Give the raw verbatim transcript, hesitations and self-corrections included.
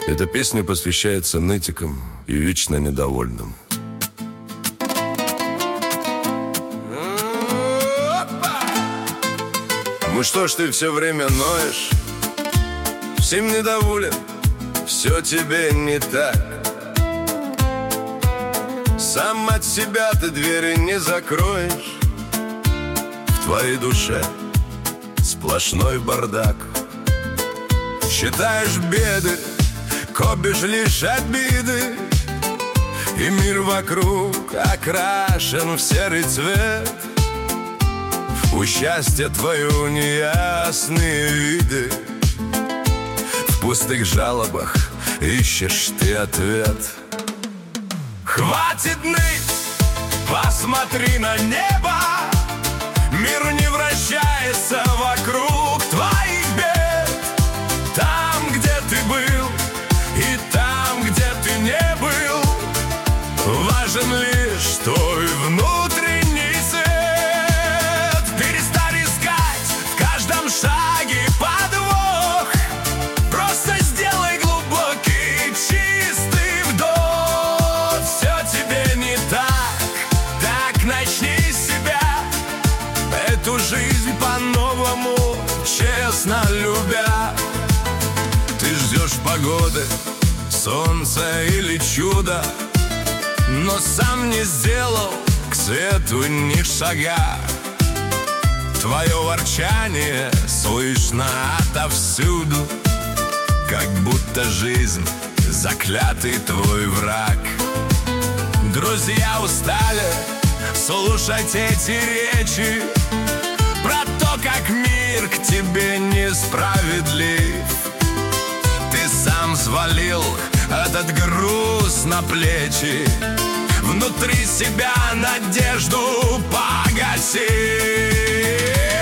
Эта песня посвящается нытикам и вечно недовольным. Ну что ж ты все время ноешь, всем недоволен, все тебе не так. Сам от себя ты двери не закроешь, в твоей душе сплошной бардак. Считаешь беды, копишь лишь обиды, и мир вокруг окрашен в серый цвет. У счастья твою неясные виды, в пустых жалобах ищешь ты ответ. Хватит ныть, посмотри на небо, мир не вращается вокруг твоих бед. Там, где ты был, и там, где ты не был, важен лишь твой внутренний свет. Перестань искать в каждом шаге подвох, просто сделай глубокий, чистый вдох. Все тебе не так, так начни с себя, эту жизнь по-новому, честно любя. Ты ждешь погоды, солнца или чуда, но сам не сделал к свету ни шага. Твое ворчание слышно отовсюду, как будто жизнь заклятый твой враг. Друзья устали слушать эти речи про то, как мир к тебе несправедлив. Ты сам свалил этот груз на плечи, внутри себя надежду погаси.